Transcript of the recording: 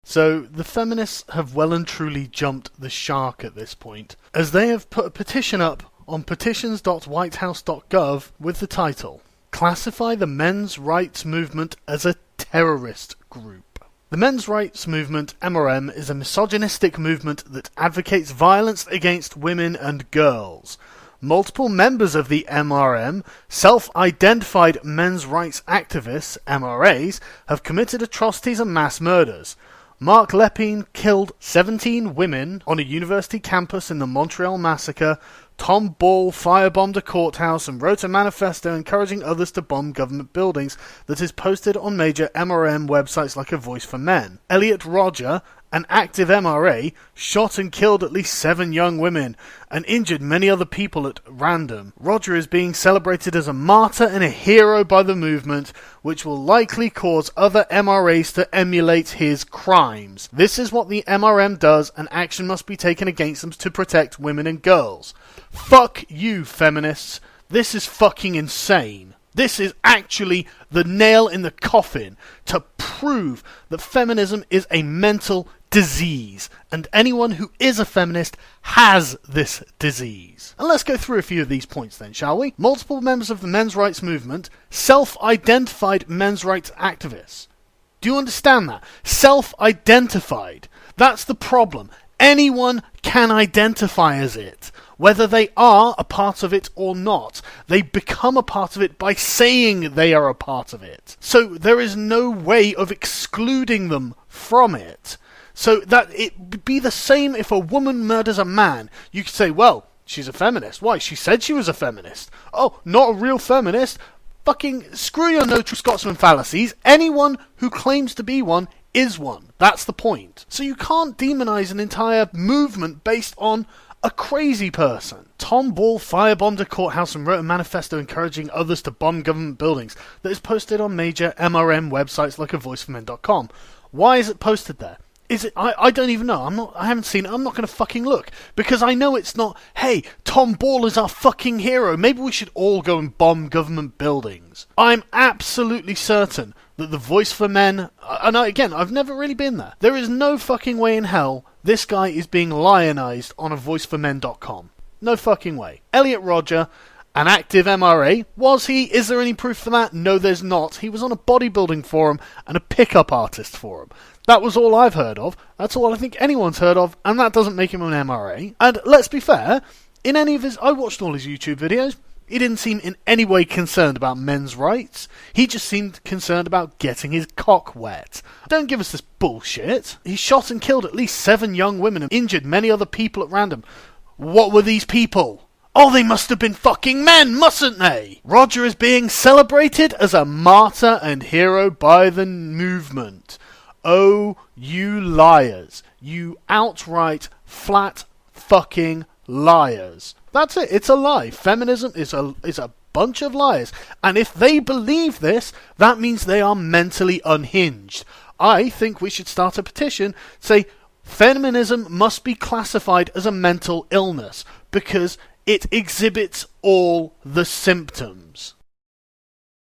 So the feminists have well and truly jumped the shark at this point, as they have put a petition up on petitions.whitehouse.gov with the title, "Classify the men's rights movement as a terrorist group." The men's rights movement, MRM, is a misogynistic movement that advocates violence against women and girls. Multiple members of the MRM, self-identified men's rights activists, MRAs, have committed atrocities and mass murders. Mark Lepine killed 17 women on a university campus in the Montreal Massacre. Tom Ball firebombed a courthouse and wrote a manifesto encouraging others to bomb government buildings that is posted on major MRM websites like A Voice for Men. Elliot Rodger, an active MRA, shot and killed at least 7 young women and injured many other people at random. Rodger is being celebrated as a martyr and a hero by the movement, which will likely cause other MRAs to emulate his crimes. This is what the MRM does, and action must be taken against them to protect women and girls. Fuck you, feminists. This is fucking insane. This is actually the nail in the coffin to prove that feminism is a mental disease, and anyone who is a feminist has this disease. And let's go through a few of these points then, shall we? Multiple members of the men's rights movement, self-identified men's rights activists. Do you understand that? Self-identified. That's the problem. Anyone can identify as it. Whether they are a part of it or not, they become a part of it by saying they are a part of it. So there is no way of excluding them from it. So that it would be the same if a woman murders a man. You could say, well, she's a feminist. Why? She said she was a feminist. Oh, not a real feminist. Fucking screw your no true Scotsman fallacies. Anyone who claims to be one is one. That's the point. So you can't demonize an entire movement based on a crazy person. Tom Ball firebombed a courthouse and wrote a manifesto encouraging others to bomb government buildings that is posted on major MRM websites like avoiceformen.com. Why is it posted there? Is it? I don't even know. I haven't seen it. I'm not going to fucking look. Because I know it's not, hey, Tom Ball is our fucking hero. Maybe we should all go and bomb government buildings. I'm absolutely certain that the Voice for Men, and again, I've never really been there. There is no fucking way in hell this guy is being lionized on avoiceformen.com. No fucking way. Elliot Rodger, an active MRA, was he? Is there any proof for that? No, there's not. He was on a bodybuilding forum and a pickup artist forum. That was all I've heard of. That's all I think anyone's heard of, and that doesn't make him an MRA. And let's be fair, in any of his... I watched all his YouTube videos. He didn't seem in any way concerned about men's rights. He just seemed concerned about getting his cock wet. Don't give us this bullshit. He shot and killed at least 7 young women and injured many other people at random. What were these people? Oh, they must have been fucking men, mustn't they? Rodger is being celebrated as a martyr and hero by the movement. Oh, you liars. You outright, flat fucking liars. That's it. It's a lie. Feminism is a bunch of liars. And if they believe this, that means they are mentally unhinged. I think we should start a petition, say, feminism must be classified as a mental illness, because it exhibits all the symptoms.